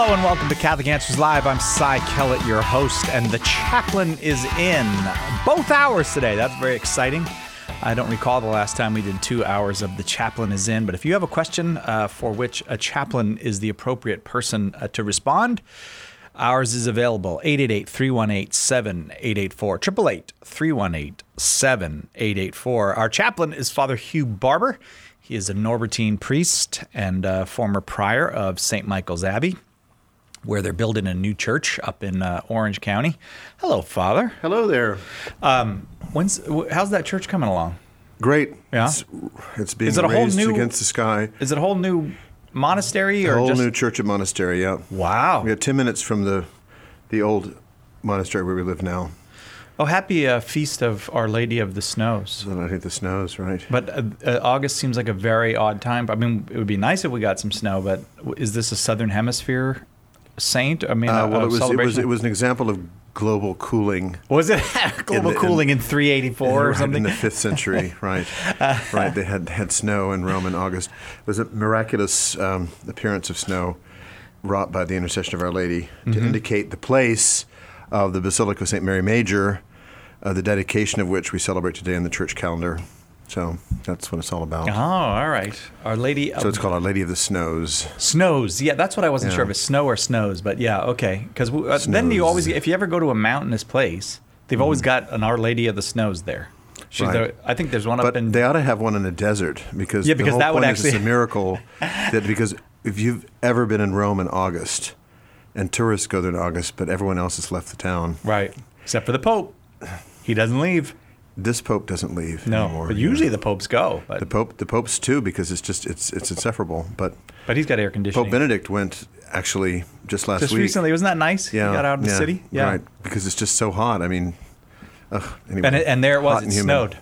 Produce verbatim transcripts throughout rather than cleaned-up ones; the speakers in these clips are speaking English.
Hello and welcome to Catholic Answers Live. I'm Cy Kellett, your host, and the chaplain is in both hours today. That's very exciting. I don't recall the last time we did two hours of The Chaplain is In, but if you have a question uh, for which a chaplain is the appropriate person uh, to respond, ours is available, eight eight eight, three one eight, seven eight eight four, eight eight eight, three one eight, seven eight eight four. Our chaplain is Father Hugh Barber. He is a Norbertine priest and uh, former prior of Saint Michael's Abbey, where they're building a new church up in uh, Orange County. Hello, Father. Hello there. Um, when's how's that church coming along? Great. Yeah, it's, it's being is it a raised whole new, against the sky. Is it a whole new monastery a or whole just new church at monastery? Yeah. Wow. We have ten minutes from the the old monastery where we live now. Oh, happy uh, feast of Our Lady of the Snows. So I hate the snows, right? But uh, uh, August seems like a very odd time. I mean, it would be nice if we got some snow, but is this a Southern Hemisphere saint? I mean, uh, a, well, a it was it celebration? was it was an example of global cooling. Was it global in the, cooling in, in three eighty-four in, or something? In the fifth century, right? uh, right. They had had snow in Rome in August. It was a miraculous um, appearance of snow wrought by the intercession of Our Lady mm-hmm. to indicate the place of the Basilica of Saint Mary Major, uh, the dedication of which we celebrate today in the church calendar. So that's what it's all about. Oh, all right. Our Lady of... So it's called Our Lady of the Snows. Snows. Yeah, that's what I wasn't yeah. sure if it's snow or snows, but yeah, okay. Because uh, then you always, if you ever go to a mountainous place, they've mm. always got an Our Lady of the Snows there. She's right. the, I think there's one but up in... they ought to have one in the desert because, yeah, because the whole that would point actually... is it's a miracle that because if you've ever been in Rome in August, and tourists go there in August, but everyone else has left the town. Right. Except for the Pope. He doesn't leave. This Pope doesn't leave no, anymore. But usually the popes go. But. The Pope, the popes too, because it's just it's it's insufferable. But but he's got air conditioning. Pope Benedict went actually just last just week. Just recently, wasn't that nice? Yeah, he got out of the yeah, city. Yeah, right. Because it's just so hot. I mean, ugh, anyway. And, it, and there it was. It and snowed.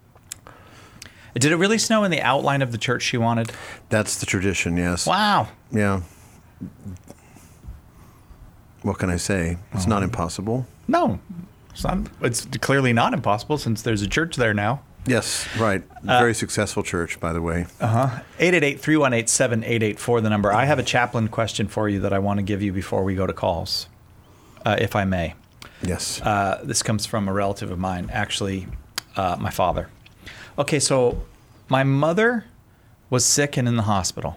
Did it really snow in the outline of the church she wanted? That's the tradition. Yes. Wow. Yeah. What can I say? It's oh. not impossible. No. It's, not, it's clearly not impossible since there's a church there now. Yes, right. Uh, Very successful church, by the way. Uh-huh. eight eight eight, three one eight, seven eight eight four, the number. I have a chaplain question for you that I want to give you before we go to calls, uh, if I may. Yes. Uh, this comes from a relative of mine, actually, uh, my father. Okay, so my mother was sick and in the hospital.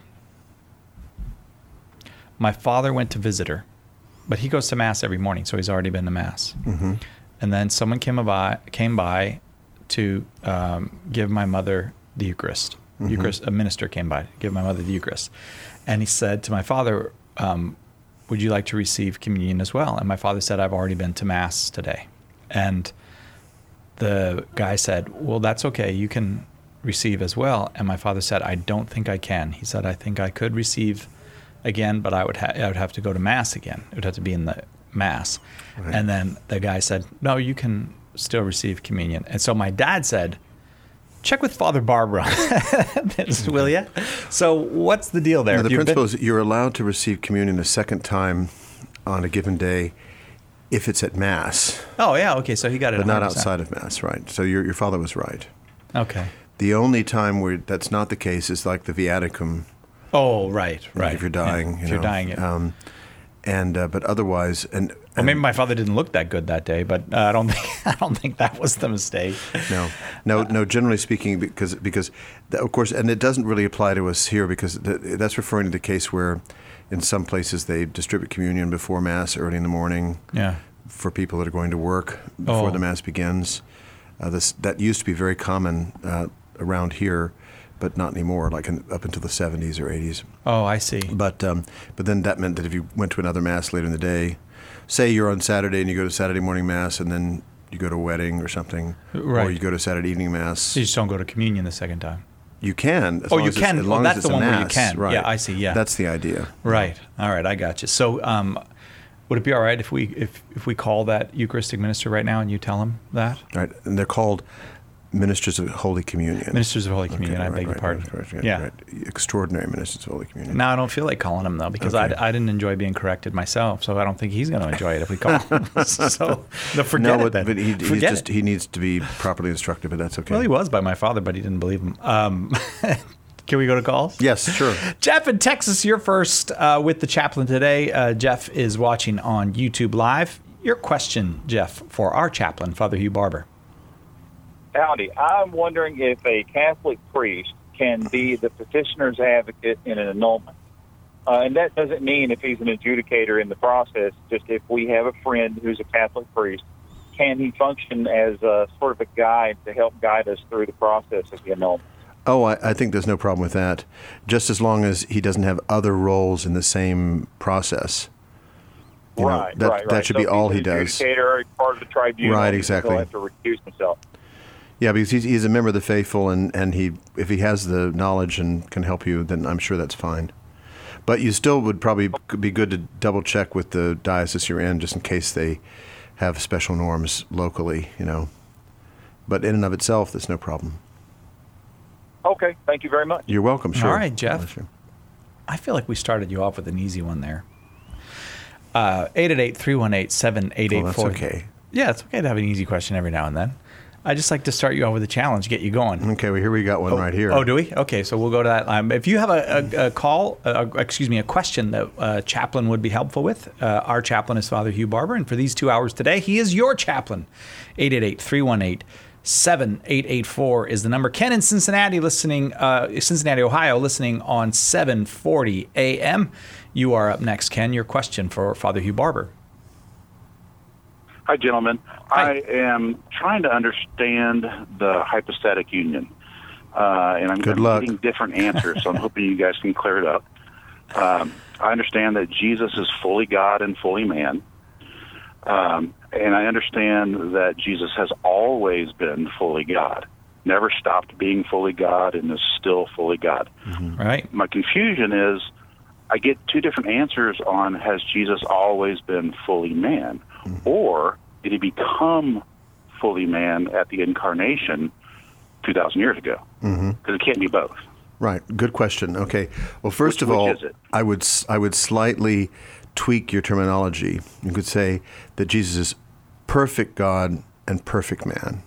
My father went to visit her, but he goes to Mass every morning, so he's already been to Mass. Mm-hmm. And then someone came by, came by to um, give my mother the Eucharist. Mm-hmm. Eucharist. A minister came by to give my mother the Eucharist. And he said to my father, um, would you like to receive communion as well? And my father said, I've already been to Mass today. And the guy said, well, that's okay. You can receive as well. And my father said, I don't think I can. He said, I think I could receive again, but I would, ha- I would have to go to Mass again. It would have to be in the Mass. Right. And then the guy said, no, you can still receive communion. And so my dad said, check with Father Barbara, will you? So what's the deal there? Now, the You've principle been- is you're allowed to receive communion a second time on a given day if it's at Mass. Oh, yeah, okay, so he got it But one hundred not percent. outside of Mass, right. So your your father was right. Okay. The only time where that's not the case is like the Viaticum. Oh, right, right. Like if you're dying. Yeah, you if know. you're dying, yeah. Um, and uh, but otherwise, and, and well, maybe my father didn't look that good that day, but uh, I don't think I don't think that was the mistake. No, no, no. Generally speaking, because because the, of course, and it doesn't really apply to us here because the, that's referring to the case where, in some places they distribute communion before Mass early in the morning. Yeah. For people that are going to work before oh. the Mass begins, uh, this that used to be very common uh, around here. But not anymore, like in, up until the seventies or eighties. Oh, I see. But um, but then that meant that if you went to another Mass later in the day, say you're on Saturday and you go to Saturday morning Mass and then you go to a wedding or something, right. or you go to Saturday evening Mass. You just don't go to communion the second time. You can. As oh, long you as it's, can. As Oh, long that's as it's the one a where you mass. can. Right. Yeah, I see. Yeah, that's the idea. Right. All right, I got you. So, um, would it be all right if we if if we call that Eucharistic minister right now and you tell him that? Right, and they're called Ministers of Holy Communion. Ministers of Holy Communion, okay, I right, beg right, your pardon. Right, right, yeah. Right. Extraordinary Ministers of Holy Communion. No, I don't feel like calling him, though, because okay. I, I didn't enjoy being corrected myself, so I don't think he's going to enjoy it if we call him. so no, forget no, it then. but he, forget he's just, it. he needs to be properly instructed, but that's okay. Well, he was by my father, but he didn't believe him. Um, Can we go to calls? Yes, sure. Jeff in Texas, you're first uh, with the chaplain today. Uh, Jeff is watching on YouTube Live. Your question, Jeff, for our chaplain, Father Hugh Barber. Howdy. I'm wondering if a Catholic priest can be the petitioner's advocate in an annulment. Uh, and that doesn't mean if he's an adjudicator in the process, just if we have a friend who's a Catholic priest, can he function as a, sort of a guide to help guide us through the process of the annulment? Oh, I, I think there's no problem with that, just as long as he doesn't have other roles in the same process. You right, know, that, right, right. That should so be all he's he does. Adjudicator or part of the tribunal. Right, exactly. He'll have to recuse himself. Yeah, because he's, he's a member of the faithful, and, and he if he has the knowledge and can help you, then I'm sure that's fine. But you still would probably be good to double check with the diocese you're in, just in case they have special norms locally, you know. But in and of itself, there's no problem. Okay, thank you very much. You're welcome, sure. All right, Jeff. I feel like we started you off with an easy one there. Uh, eight eight eight, three one eight, seven eight eight four. Oh, that's okay. Yeah, it's okay to have an easy question every now and then. I just like to start you off with a challenge, get you going. Okay, well, here we got one oh, right here. Oh, do we? Okay, so we'll go to that. Um, if you have a, a, a call, uh, excuse me, a question that uh, chaplain would be helpful with, uh, our chaplain is Father Hugh Barber, and for these two hours today, he is your chaplain. eight eight eight, three one eight, seven eight eight four is the number. Ken in Cincinnati, listening, uh, Cincinnati, Ohio, listening on seven forty A M. You are up next, Ken. Your question for Father Hugh Barber. Hi, gentlemen. Hi. I am trying to understand the hypostatic union, uh, and I'm, Good I'm luck. getting different answers, so I'm hoping you guys can clear it up. Um, I understand that Jesus is fully God and fully man, um, and I understand that Jesus has always been fully God, never stopped being fully God, and is still fully God. Mm-hmm. Right. My confusion is I get two different answers on has Jesus always been fully man, mm-hmm. or did he become fully man at the incarnation two thousand years ago? Because mm-hmm. it can't be both. Right. Good question. Okay. Well, first Which, of all, which is it? I would s- I would slightly tweak your terminology. You could say that Jesus is perfect God and perfect man,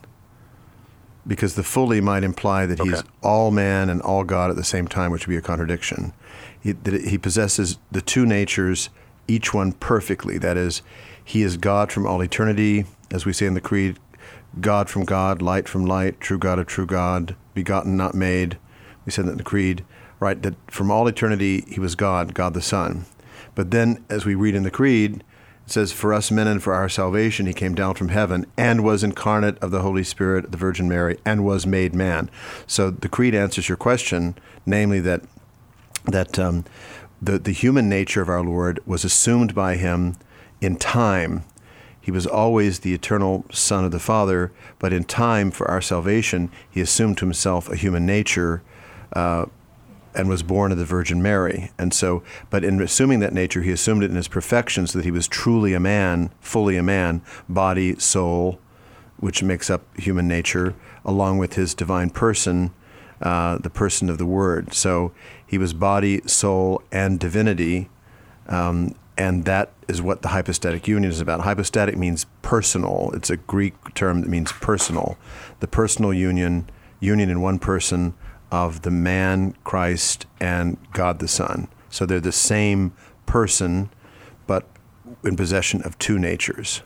because the fully might imply that Okay. he's all man and all God at the same time, which would be a contradiction. He, that he possesses the two natures, each one perfectly. That is, he is God from all eternity, as we say in the Creed, God from God, light from light, true God of true God, begotten, not made. We said that in the Creed, right, that from all eternity he was God, God the Son. But then, as we read in the Creed, it says, for us men and for our salvation, he came down from heaven and was incarnate of the Holy Spirit, the Virgin Mary, and was made man. So the Creed answers your question, namely that that um, the, the human nature of our Lord was assumed by him in time. He was always the eternal Son of the Father, but in time, for our salvation, he assumed to himself a human nature uh, and was born of the Virgin Mary. And so, but in assuming that nature, he assumed it in his perfection, so that he was truly a man, fully a man, body, soul, which makes up human nature, along with his divine person, uh, the person of the Word. So he was body, soul, and divinity, um, and that is what the hypostatic union is about. Hypostatic means personal. It's a Greek term that means personal. The personal union, union in one person of the man, Christ, and God the Son. So they're the same person, but in possession of two natures.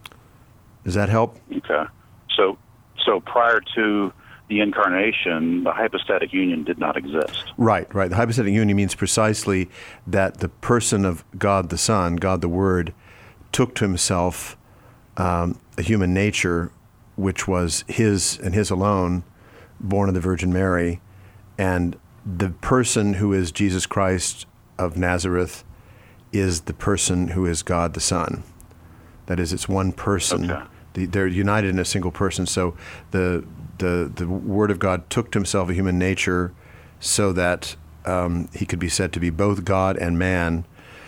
Does that help? Okay. So, so prior to the incarnation, the hypostatic union did not exist. Right, right. The hypostatic union means precisely that the person of God the Son, God the Word, took to himself um, a human nature, which was his and his alone, born of the Virgin Mary. And the person who is Jesus Christ of Nazareth is the person who is God the Son. That is, it's one person. Okay. The, they're united in a single person. So the the the Word of God took to himself a human nature so that um, he could be said to be both God and man,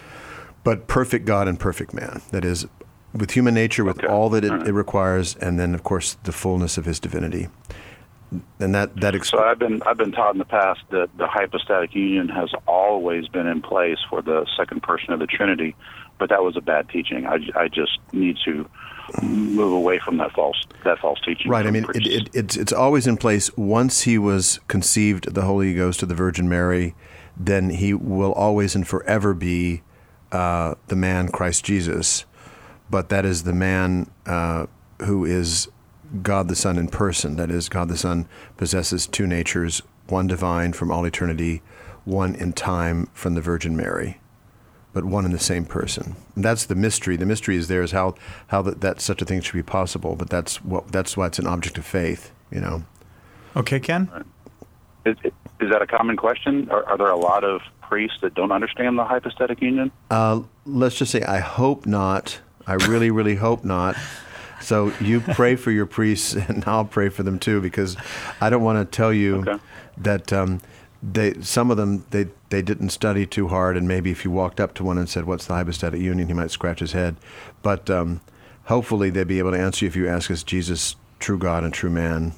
but perfect God and perfect man. That is, with human nature, with Okay. all that it, All right. it requires, and then, of course, the fullness of his divinity. and that that exp- So I've been I've been taught in the past that the hypostatic union has always been in place for the second person of the Trinity, but that was a bad teaching. I, I just need to move away from that false that false teaching. Right. I from mean, it, priests. it, it's it's always in place. Once he was conceived, the Holy Ghost of the Virgin Mary, then he will always and forever be uh, the man Christ Jesus. But that is the man uh, who is God the Son in person. That is, God the Son possesses two natures, one divine from all eternity, one in time from the Virgin Mary, but one in the same person. And that's the mystery. The mystery is there is how how that, that such a thing should be possible. But that's what that's why it's an object of faith. You know. Okay, Ken. Is, is that a common question? Are, are there a lot of priests that don't understand the hypostatic union? Uh, let's just say I hope not. I really, really hope not. So you pray for your priests, and I'll pray for them too, because I don't want to tell you Okay. that um, they some of them they they didn't study too hard, and maybe if you walked up to one and said, "What's the hypostatic union?" he might scratch his head. But um, hopefully they'd be able to answer you if you ask us, Jesus, true God and true man.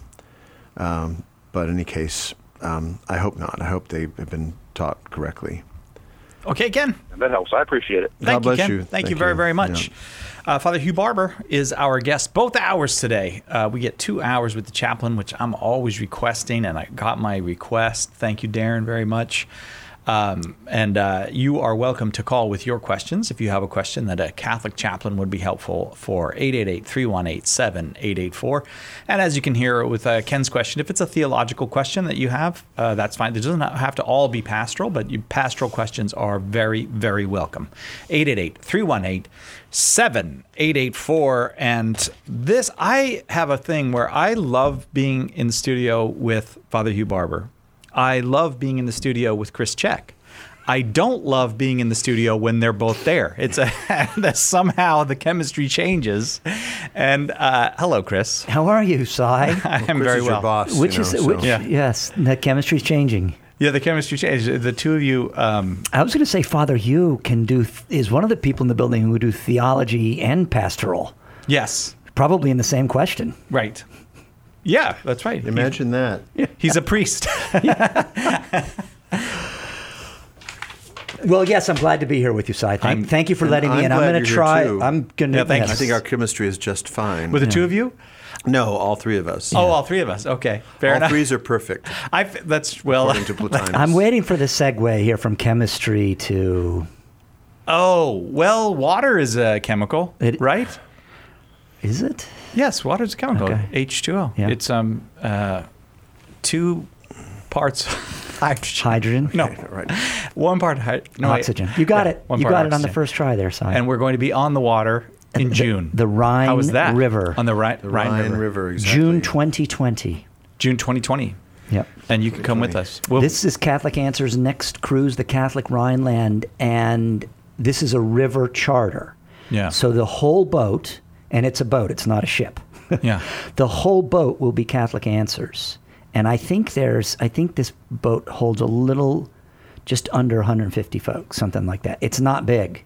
Um, but in any case, um, I hope not. I hope they have been taught correctly. Okay, Ken. That helps. I appreciate it. Thank God you, bless Ken. you. Thank, Thank you very, you. very much. Uh, Father Hugh Barber is our guest both hours today. Uh, we get two hours with the chaplain, which I'm always requesting, and I got my request. Thank you, Darren, very much. Um, and uh, you are welcome to call with your questions if you have a question that a Catholic chaplain would be helpful for. Eight eight eight, three one eight, seven eight eight four. And as you can hear with uh, Ken's question, if it's a theological question that you have, uh, that's fine. It doesn't have to all be pastoral, but you, pastoral questions are very, very welcome. eight eight eight, three one eight, seven eight eight four. And this, I have a thing where I love being in the studio with Father Hugh Barber. I love being in the studio with Chris Check. I don't love being in the studio when they're both there. It's a, that somehow the chemistry changes. And uh, hello, Chris. How are you, Cy? I am Chris very is your well. boss, Which you know, is so- which? Yeah. Yes, the chemistry's changing. Yeah, the chemistry changes. The two of you. Um, I was going to say Father Hugh can do is one of the people in the building who do theology and pastoral, yes, probably in the same question. right. Yeah, that's right. Imagine that. He's, he's a priest. Well, yes, I'm glad to be here with you, Cy. Thank, I'm- thank you for and letting me I'm in. I'm glad going to you're here, try. too. I'm going to. Yeah, thank you. I think our chemistry is just fine. With the two of you? No, all three of us. Oh, all three of us. Okay, fair all enough. threes are perfect, I f- that's well. according to Plotinus. I'm waiting for the segue here from chemistry to. Oh well, water is a chemical, It- right? Is it? Yes, water is a chemical. Okay. H two O. Yeah. It's um uh, two parts hydrogen. Hydrogen. No, Right. one part hydrogen. No, wait. Oxygen. You got Yeah, it. one You part got it on the oxygen. first try there, Cy. And we're going to be on the water in The- June. the Rhine How was that? River. On the Rhine, The Rhine, Rhine River. River, exactly. June twenty twenty. June twenty twenty. Yep. And you can come with us. We'll, This is Catholic Answers' next cruise, the Catholic Rhineland, and this is a river charter. Yeah. So the whole boat, and it's a boat, it's not a ship. Yeah. The whole boat will be Catholic Answers. And I think there's, I think this boat holds a little, just under one hundred fifty folks, something like that. It's not big.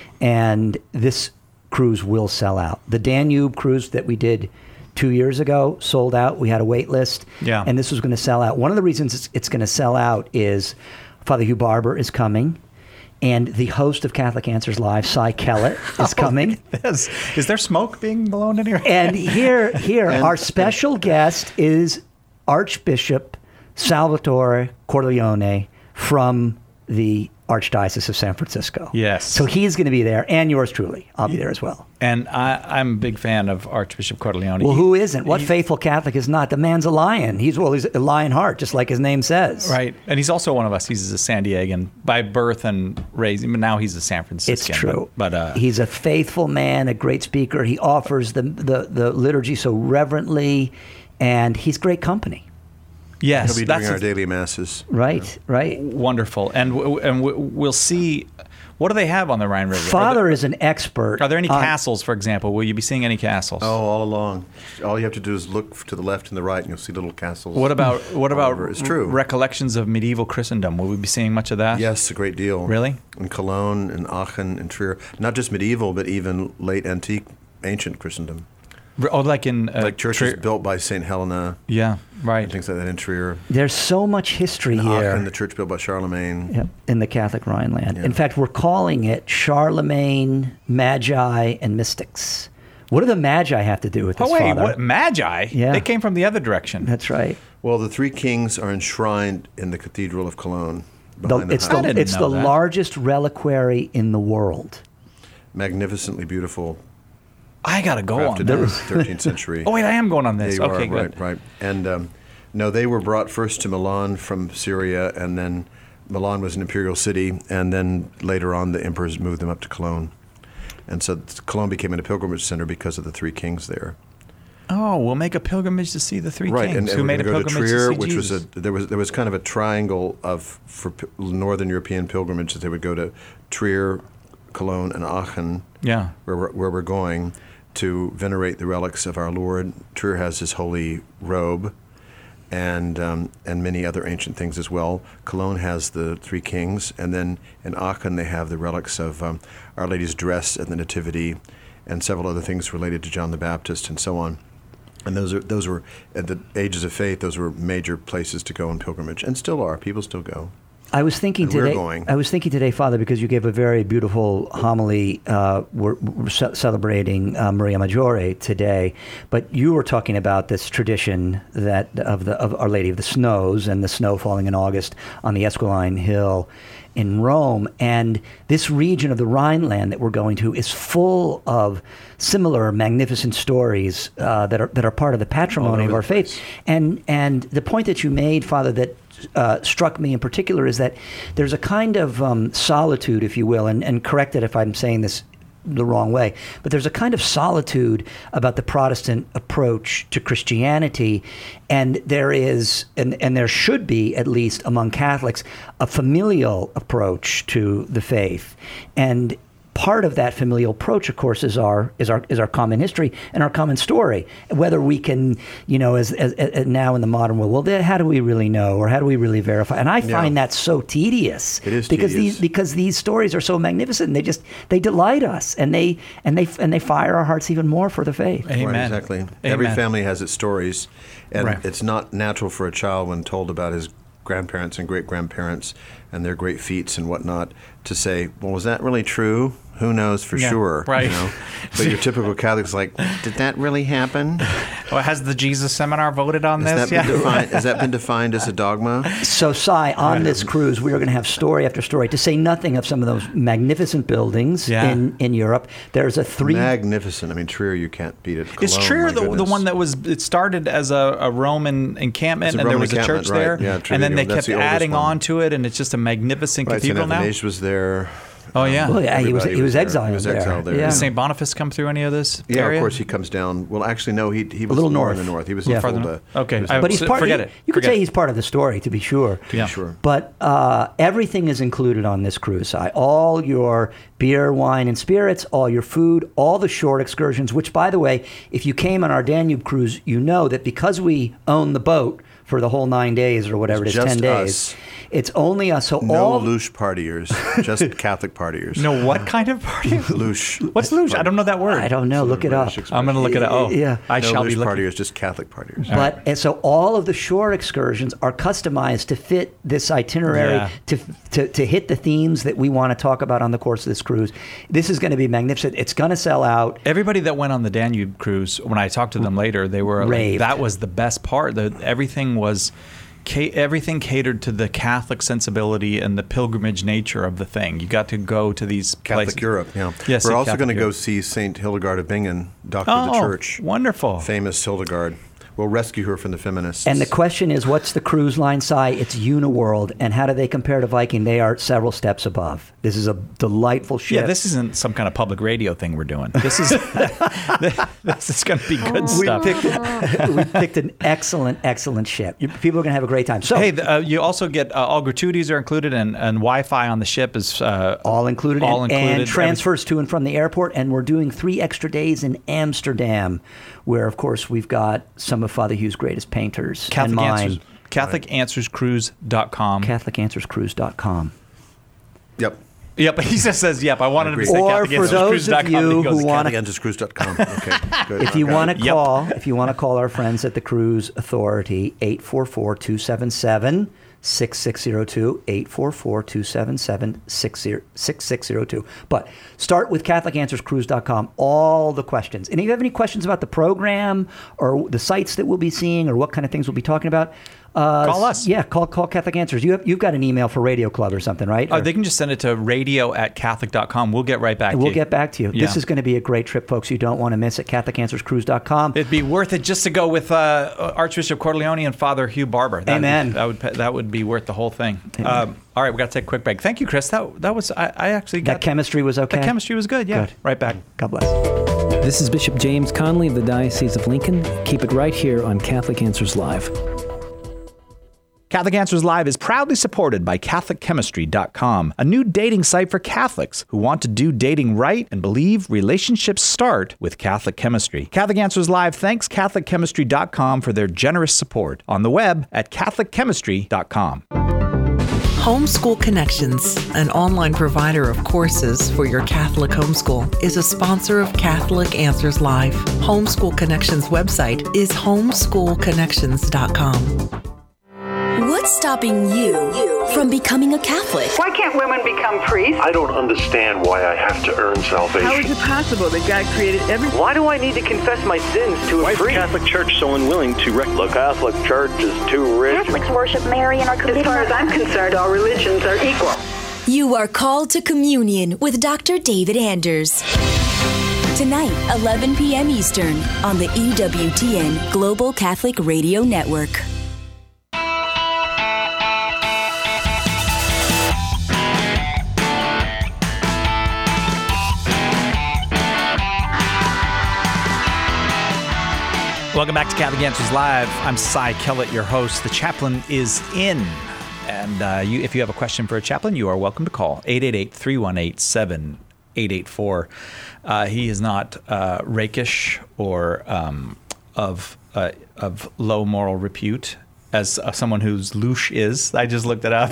And this cruise will sell out. The Danube cruise that we did two years ago sold out. We had a wait list. Yeah. And this was going to sell out. One of the reasons it's, it's going to sell out is Father Hugh Barber is coming. And the host of Catholic Answers Live, Cy Kellett, is coming. Is, is there smoke being blown in here? And here, here, our special guest is Archbishop Salvatore Corleone from the Archdiocese of San Francisco. Yes. So he's going to be there, and yours truly. I'll be there as well. And I, I'm a big fan of Archbishop Corleone. Well, He- who isn't? What he- faithful Catholic is not? The man's a lion. He's well, he's a lion heart, just like his name says. Right. And he's also one of us. He's a San Diegan by birth and raised. But now he's a San Franciscan. It's true. But, but uh, he's a faithful man, a great speaker. He offers the, the, the liturgy so reverently, and he's great company. yes, He'll be that's doing our a- daily masses. Right, right. wonderful. And w- and w- we'll see. What do they have on the Rhine River? Father Are there, is an expert. are there any on- castles, for example? Will you be seeing any castles? Oh, all along. All you have to do is look to the left and the right, and you'll see little castles. What about what about over. It's true. recollections of medieval Christendom? Will we be seeing much of that? Yes, a great deal. Really? In Cologne, in Aachen, in Trier. Not just medieval, but even late antique, ancient Christendom. Oh, like in uh, like churches Trier- built by Saint Helena, Yeah, right. and things like that in Trier. There's so much history In here. Aachen, the church built by Charlemagne. Yep, in the Catholic Rhineland. Yeah. In fact, we're calling it Charlemagne, Magi, and Mystics. What do the Magi have to do with this, Oh wait, Father? what Magi? Yeah. They came from the other direction. That's right. Well, the three kings are enshrined in the Cathedral of Cologne. The, Behind it's the, I house. the, didn't it's know the that. largest reliquary in the world. Magnificently beautiful. I gotta go on Crafted in that. the thirteenth century. Oh wait, I am going on Yeah, this. you Okay, are, good. right, right. And um, no, they were brought first to Milan from Syria, and then Milan was an imperial city, and then later on the emperors moved them up to Cologne. And so Cologne became a pilgrimage center because of the three kings there. Oh, we'll make a pilgrimage to see the three Right, kings. and, and Who we're made a gonna go to pilgrimage Trier, to see which Jesus? was a there was there was kind of a triangle of for p- northern European pilgrimages. They would go to Trier, Cologne, and Aachen, Yeah. where we're, where we're going to venerate the relics of our Lord. Trier has his holy robe, and um, and many other ancient things as well. Cologne has the three kings, and then in Aachen they have the relics of um, Our Lady's dress at the Nativity, and several other things related to John the Baptist, and so on. And those are those were at the ages of faith. Those were major places to go in pilgrimage, and still are. People still go. I was thinking And we're today. going. I was thinking today, Father, because you gave a very beautiful homily. Uh, we're, we're ce- celebrating uh, Maria Maggiore today, but you were talking about this tradition that of the of Our Lady of the Snows and the snow falling in August on the Esquiline Hill in Rome, and this region of the Rhineland that we're going to is full of similar magnificent stories uh, that are that are part of the patrimony of over our the faith. place. And and the point that you made, Father, that uh, struck me in particular is that there's a kind of um, solitude, if you will, and, and correct it if I'm saying this the wrong way, but there's a kind of solitude about the Protestant approach to Christianity, and there is, and, and there should be, at least among Catholics, a familial approach to the faith. And part of that familial approach, of course, is our is our is our common history and our common story. Whether we can, you know, as, as, as now in the modern world, well, then how do we really know, or how do we really verify? And I find Yeah. that so tedious. It is because tedious. these because these stories are so magnificent. And they just they delight us, and they and they and they fire our hearts even more for the faith. Amen. Right, exactly. Amen. Every family has its stories, and Right. it's not natural for a child, when told about his grandparents and great grandparents and their great feats and whatnot, to say, "Well, was that really true? Who knows for Yeah, sure?" right. You know? But your typical Catholic's like, "Did that really happen? Oh, has the Jesus Seminar voted on Has this? that Yeah. been defined? Has that been defined as a dogma?" So, Cy, on this cruise, we are going to have story after story, to say nothing of some of those magnificent buildings Yeah. in, in Europe. There's a three. Magnificent. I mean, Trier, you can't beat it. Is Cologne, Trier my the, the goodness. one that was, it started as a, a Roman encampment, It's a and there Roman was a encampment, church right. there, Yeah, Trier, and then they that's kept the oldest adding one. on to it, and it's just a magnificent Right, Saint cathedral now? Athanasius was there. Oh, yeah. Well, yeah, he was Everybody he was there. exiled He was there. exiled there. Yeah. Does Saint Boniface come through any of this Yeah, area? of course he comes down. Well, actually, no, he he was little more north. in the north. He was Yeah. in Farther Fulda. north? Okay. He was I- in But he's So part. forget he- it. You could Forget say it. he's part of the story, to be sure. To be Yeah. sure. But uh, everything is included on this cruise. Cy. All your beer, wine, and spirits, all your food, all the short excursions. Which, by the way, if you came on our Danube cruise, you know that because we own the boat for the whole nine days or whatever It's it is, ten just days. us. It's only us. So No all louche partiers, just Catholic partiers. No, what kind of party? Louche. What's luge? I don't know that word. I don't know. Look it up. I'm going to look it up. Oh, Yeah. I no shall be louche looking. partiers, just Catholic partiers. But and so all of the shore excursions are customized to fit this itinerary, Yeah. to, to to hit the themes that we want to talk about on the course of this cruise. This is going to be magnificent. It's going to sell out. Everybody that went on the Danube cruise, when I talked to them later, they were like, Raved. that was the best part. The, everything was, ca- everything catered to the Catholic sensibility and the pilgrimage nature of the thing. You got to go to these Catholic places. Europe, yeah. Yes, We're yeah, also Catholic going to go Europe. see Saint Hildegard of Bingen, Doctor Oh, of the Church. wonderful. Famous Hildegard. We'll rescue her from the feminists. And the question is, what's the cruise line size? It's Uniworld, and how do they compare to Viking? They are several steps above. This is a delightful ship. Yeah, this isn't some kind of public radio thing we're doing. This is this is going to be good we stuff. picked, a, we picked an excellent, excellent ship. You, people are going to have a great time. So, Hey, the, uh, you also get uh, all gratuities are included, and, and Wi-Fi on the ship is uh, all included, All and, included. and transfers to and from the airport. And we're doing three extra days in Amsterdam, where, of course, we've got some of Father Hugh's greatest painters and Catholic mine. Answers, Catholic Answers Cruise dot com. Catholic Answers Cruise dot com. Yep. Yep, he just says, yep, I wanted him to say Or Catholic for Answers those Cruise dot of com, you and he goes, who want- Catholic Answers Cruise dot com. Okay, good. If you Okay. want to Yep. call, if you want to call our friends at the Cruise Authority, eight four four, two seven seven, six six zero two, eight four four, two seven seven, six six zero two. But start with Catholic Answers Cruise dot com, all the questions. And if you have any questions about the program or the sites that we'll be seeing or what kind of things we'll be talking about, uh, Call us. Yeah, call call Catholic Answers. You have, you've got an email for Radio Club or something, right? Oh, Or- they can just send it to radio at catholic dot com. We'll get right back and to we'll you. get back to you. Yeah. This is going to be a great trip, folks. You don't want to miss it. Catholic Answers Cruise dot com. It'd be worth it just to go with uh, Archbishop Corleone and Father Hugh Barber. That, Amen. That would that would be worth the whole thing. Um, all right, we got to take a quick break. Thank you, Chris. That that was I, I actually got That chemistry was okay? The chemistry was good. Yeah. Good. Right back. God bless. This is Bishop James Conley of the Diocese of Lincoln. Keep it right here on Catholic Answers Live. Catholic Answers Live is proudly supported by Catholic Chemistry dot com, a new dating site for Catholics who want to do dating right and believe relationships start with Catholic chemistry. Catholic Answers Live thanks Catholic Chemistry dot com for their generous support on the web at Catholic Chemistry dot com. Homeschool Connections, an online provider of courses for your Catholic homeschool, is a sponsor of Catholic Answers Live. Homeschool Connections website is homeschool connections dot com. What's stopping you from becoming a Catholic? Why can't women become priests? I don't understand why I have to earn salvation. How is it possible that God created everything? Why do I need to confess my sins to a Why is the priest? Catholic Church so unwilling to rec- The Catholic Church is too rich. Catholics worship Mary and are committed. As far as I'm concerned, all religions are equal. You are called to communion with Doctor David Anders. Tonight, eleven p.m. Eastern on the E W T N Global Catholic Radio Network. Welcome back to Catholic Answers Live. I'm Cy Kellett, your host. The chaplain is in. And uh, you, if you have a question for a chaplain, you are welcome to call eight eight eight, three one eight, seven eight eight four. Uh, he is not uh, rakish or um, of uh, of low moral repute, as uh, someone whose louche is. I just looked it up.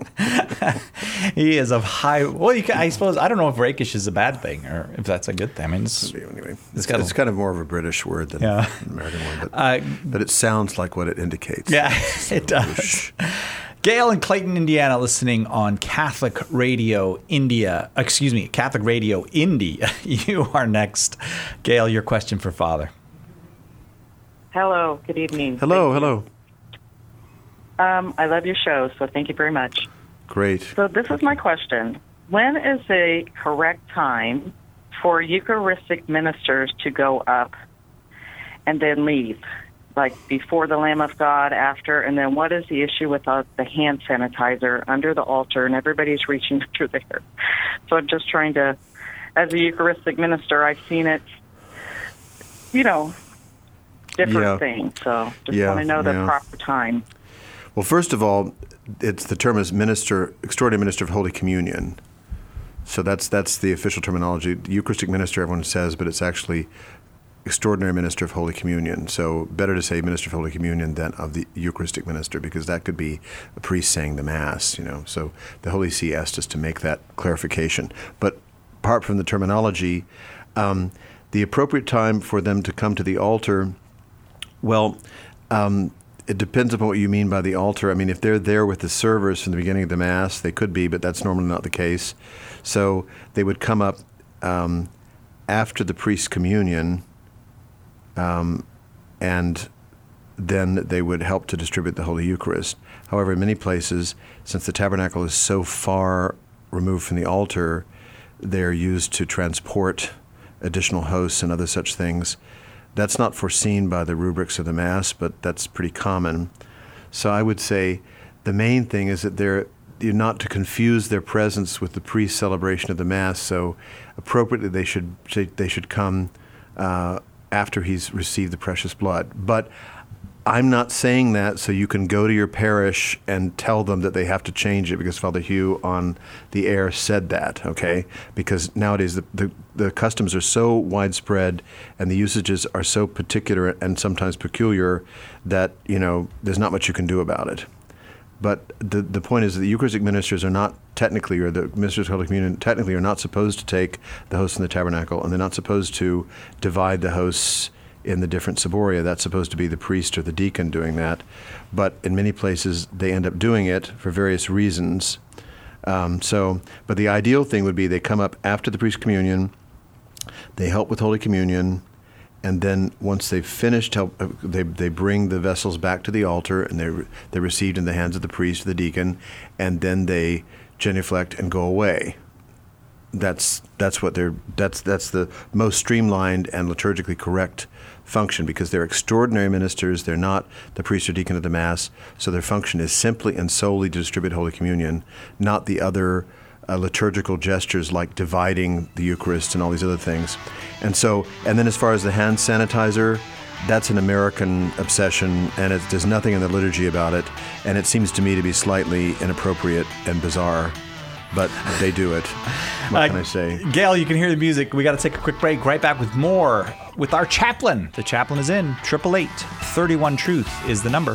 He is of high. Well, you can, I suppose I don't know if rakish is a bad thing or if that's a good thing. I mean, it's, Anyway, it's it's, got a- it's kind of more of a British word than Yeah. an American word, but, Uh, but it sounds like what it indicates. Yeah, It's it a does. whoosh. Gail in Clayton, Indiana, listening on Catholic Radio India. Excuse me, Catholic Radio Indy. You are next. Gail, your question for Father. Hello, good evening. Hello, hello. Um, I love your show, so thank you very much. Great. So this is my question. When is a correct time for Eucharistic ministers to go up and then leave? Like before the Lamb of God, after, and then what is the issue with the, the hand sanitizer under the altar and everybody's reaching through there? So I'm just trying to, as a Eucharistic minister, I've seen it, you know, different Yeah. things. So just Yeah, want to know the yeah. proper time. Well, first of all, it's the term is minister, extraordinary minister of Holy Communion. So that's that's the official terminology. The Eucharistic minister, everyone says, but it's actually extraordinary minister of Holy Communion. So better to say minister of Holy Communion than of the Eucharistic minister, because that could be a priest saying the Mass, you know. So the Holy See asked us to make that clarification. But apart from the terminology, um, the appropriate time for them to come to the altar, well, um, it depends upon what you mean by the altar. I mean, if they're there with the servers from the beginning of the Mass, they could be, but that's normally not the case. So they would come up um, after the priest's communion, um, and then they would help to distribute the Holy Eucharist. However, in many places, since the tabernacle is so far removed from the altar, they're used to transport additional hosts and other such things. That's not foreseen by the rubrics of the Mass, but that's pretty common. So I would say the main thing is that they're you're not to confuse their presence with the priest's celebration of the Mass. So appropriately, they should they should come uh, after he's received the precious blood. But I'm not saying that so you can go to your parish and tell them that they have to change it because Father Hugh on the air said that, okay? Because nowadays the, the, the customs are so widespread and the usages are so particular and sometimes peculiar that, you know, there's not much you can do about it. But the the point is that the Eucharistic ministers are not technically, or the ministers of Holy Communion technically are not supposed to take the hosts in the tabernacle, and they're not supposed to divide the hosts in the different ciboria. That's supposed to be the priest or the deacon doing that. But in many places, they end up doing it for various reasons. Um, so, but the ideal thing would be they come up after the priest communion, they help with Holy Communion, and then once they've finished, help, uh, they they bring the vessels back to the altar, and they're, they're received in the hands of the priest or the deacon, and then they genuflect and go away. That's that's what they're that's that's the most streamlined and liturgically correct function, because they're extraordinary ministers. They're not the priest or deacon of the Mass, so their function is simply and solely to distribute Holy Communion, not the other uh, liturgical gestures like dividing the Eucharist and all these other things. And so, and then as far as the hand sanitizer, that's an American obsession, and it, there's nothing in the liturgy about it, and it seems to me to be slightly inappropriate and bizarre. But they do it. What uh, can I say? Gail, you can hear the music. We got to take a quick break. Right back with more with our chaplain. The chaplain is in. triple eight, thirty-one Truth is the number.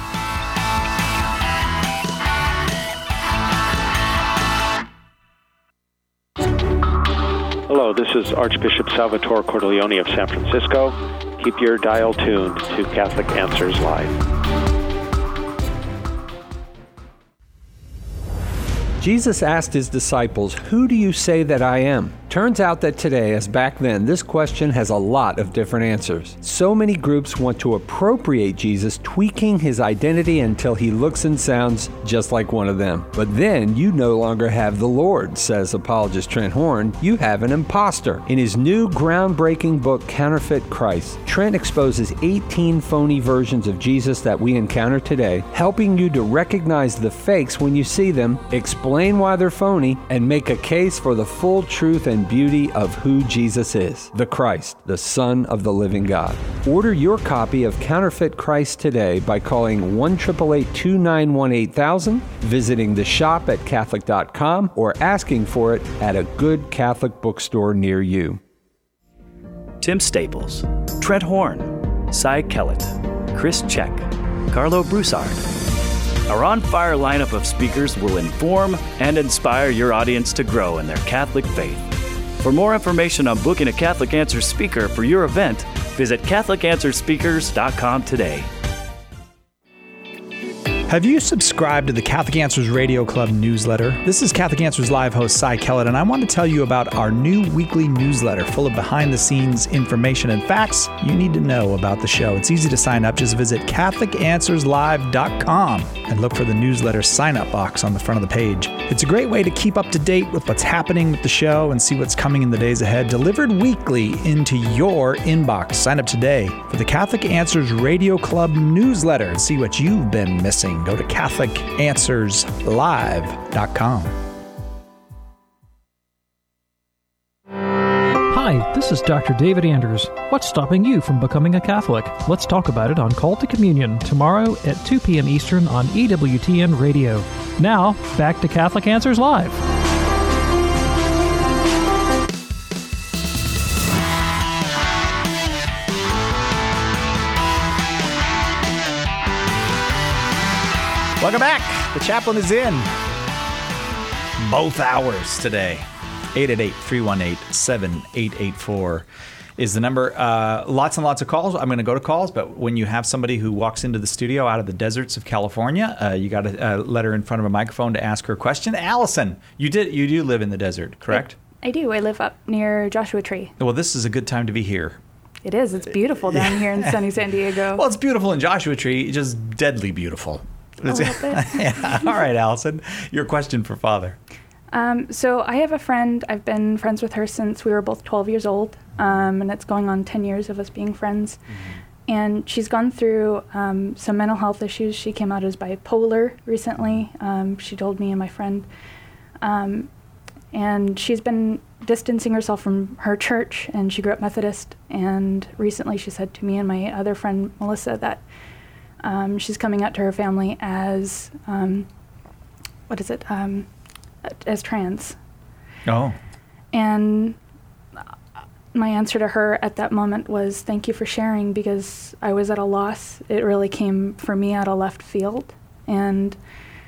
Hello, this is Archbishop Salvatore Cordileone of San Francisco. Keep your dial tuned to Catholic Answers Live. Jesus asked his disciples, "Who do you say that I am?" Turns out that today, as back then, this question has a lot of different answers. So many groups want to appropriate Jesus, tweaking his identity until he looks and sounds just like one of them. But then you no longer have the Lord, says apologist Trent Horn. You have an imposter. In his new groundbreaking book, Counterfeit Christ, Trent exposes eighteen phony versions of Jesus that we encounter today, helping you to recognize the fakes when you see them, explain why they're phony, and make a case for the full truth and beauty of who Jesus is, the Christ, the Son of the living God. Order your copy of Counterfeit Christ today by calling one eight eight eight, two nine one, eight thousand, visiting the shop at Catholic dot com, or asking for it at a good Catholic bookstore near you. Tim Staples, Trent Horn, Cy Kellett, Chris Check, Carlo Broussard. Our on-fire lineup of speakers will inform and inspire your audience to grow in their Catholic faith. For more information on booking a Catholic Answers speaker for your event, visit Catholic Answers Speakers dot com today. Have you subscribed to the Catholic Answers Radio Club newsletter? This is Catholic Answers Live host Cy Kellett, and I want to tell you about our new weekly newsletter full of behind-the-scenes information and facts you need to know about the show. It's easy to sign up. Just visit Catholic Answers Live dot com and look for the newsletter sign-up box on the front of the page. It's a great way to keep up to date with what's happening with the show and see what's coming in the days ahead, delivered weekly into your inbox. Sign up today for the Catholic Answers Radio Club newsletter and see what you've been missing. Go to Catholic Answers Live dot com. Hi, this is Doctor David Anders. What's stopping you from becoming a Catholic? Let's talk about it on Call to Communion tomorrow at two p.m. Eastern on E W T N Radio. Now, back to Catholic Answers Live. Welcome back. The chaplain is in. Both hours today. eight eight eight, three one eight, seven eight eight four is the number. Uh, lots and lots of calls. I'm going to go to calls, but when you have somebody who walks into the studio out of the deserts of California, uh, you got to uh, let her in front of a microphone to ask her a question. Allison, you did you do live in the desert, correct? I, I do. I live up near Joshua Tree. Well, this is a good time to be here. It is. It's beautiful down here in sunny San Diego. Well, it's beautiful in Joshua Tree, just deadly beautiful. Yeah. All right, Allison, your question for Father. Um, so I have a friend. I've been friends with her since we were both twelve years old, um, and it's going on ten years of us being friends. Mm-hmm. And she's gone through um, some mental health issues. She came out as bipolar recently. Um, she told me and my friend. Um, and she's been distancing herself from her church, and she grew up Methodist. And recently she said to me and my other friend, Melissa, that Um, she's coming out to her family as, um, what is it, um, as trans. Oh. And my answer to her at that moment was, thank you for sharing, because I was at a loss. It really came for me out of left field. And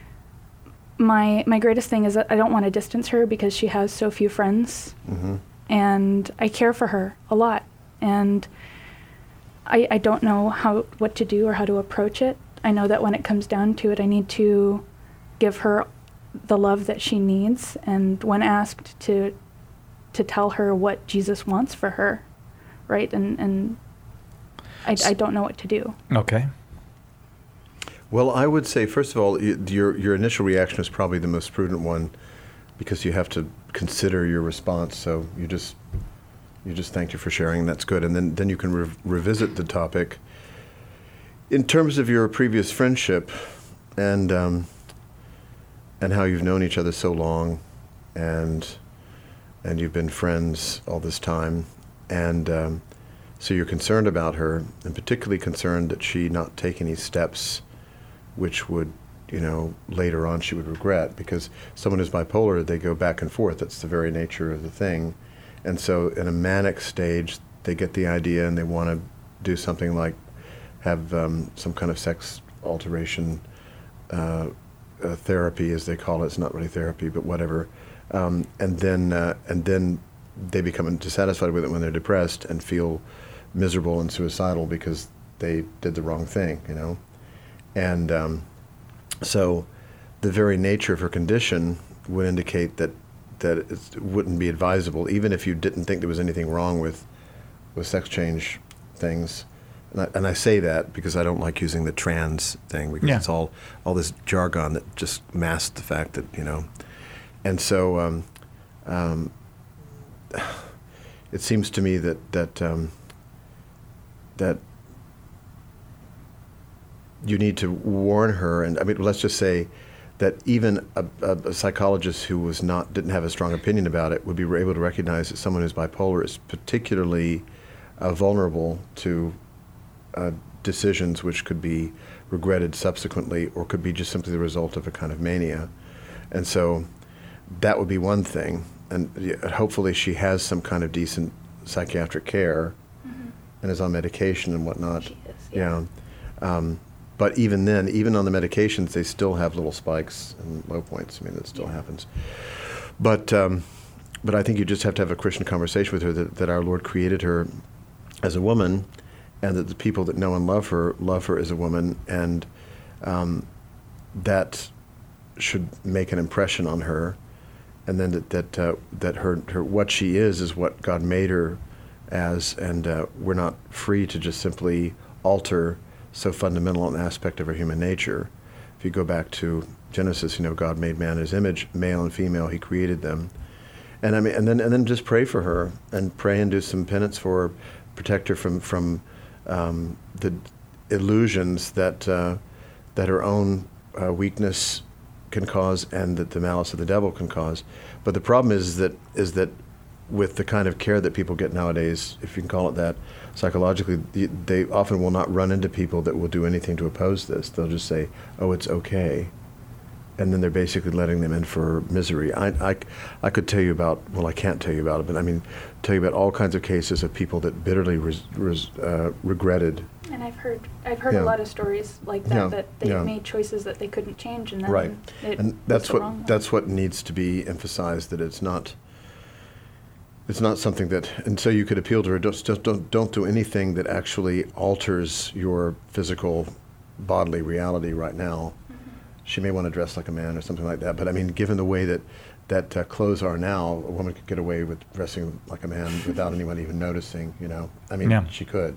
my my greatest thing is that I don't want to distance her because she has so few friends, Mm-hmm. and I care for her a lot, and I I don't know how what to do or how to approach it. I know that when it comes down to it, I need to give her the love that she needs, and when asked to to tell her what Jesus wants for her, right? And and I, I don't know what to do. Okay. Well, I would say, first of all, y- your your initial reaction is probably the most prudent one, because you have to consider your response. So you just you just thank you for sharing. That's good, and then then you can re- revisit the topic in terms of your previous friendship, and um, and how you've known each other so long, and and you've been friends all this time, and um, so you're concerned about her, and particularly concerned that she not take any steps which would, you know, later on she would regret, because someone who's bipolar, they go back and forth. That's the very nature of the thing. And so in a manic stage, they get the idea and they want to do something like have um, some kind of sex alteration uh, uh, therapy, as they call it. It's not really therapy, but whatever. Um, and then uh, and then they become dissatisfied with it when they're depressed and feel miserable and suicidal because they did the wrong thing, you know. And um, so the very nature of her condition would indicate that that it wouldn't be advisable, even if you didn't think there was anything wrong with with sex change things. And I, and I say that because I don't like using the trans thing, because Yeah. it's all all this jargon that just masks the fact that, you know. And so um, um, it seems to me that that um, that you need to warn her. And I mean, let's just say that even a, a, a psychologist who was not didn't have a strong opinion about it would be able to recognize that someone who's bipolar is particularly uh, vulnerable to uh, decisions which could be regretted subsequently, or could be just simply the result of a kind of mania. And so that would be one thing. And yeah, hopefully she has some kind of decent psychiatric care, mm-hmm. and is on medication and whatnot. She is, yeah. Yeah. Um, But even then, even on the medications, they still have little spikes and low points. I mean, that still happens. But um, but I think you just have to have a Christian conversation with her that, that our Lord created her as a woman, and that the people that know and love her love her as a woman, and um, that should make an impression on her, and then that that uh, that her, her what she is is what God made her as, and uh, we're not free to just simply alter so fundamental an aspect of our human nature. If you go back to Genesis, you know, God made man in his image, male and female, he created them. And I mean, and then and then just pray for her, and pray and do some penance for her, protect her from from um, the illusions that uh, that her own uh, weakness can cause, and that the malice of the devil can cause. But the problem is that is that with the kind of care that people get nowadays, if you can call it that, psychologically, they often will not run into people that will do anything to oppose this. They'll just say, oh, it's okay. And then they're basically letting them in for misery. I, I, I could tell you about, well, I can't tell you about it, but I mean, tell you about all kinds of cases of people that bitterly res, res, uh, regretted. And I've heard I've heard Yeah. a lot of stories like that, Yeah, that they yeah. made choices that they couldn't change, and then Right. it And was that's the what wrong one. that's what needs to be emphasized, that it's not It's not something that, and so you could appeal to her, just, just don't, don't do anything that actually alters your physical, bodily reality right now. Mm-hmm. She may want to dress like a man or something like that, but I mean, given the way that, that uh, clothes are now, a woman could get away with dressing like a man without anyone even noticing, you know? I mean, Yeah. she could.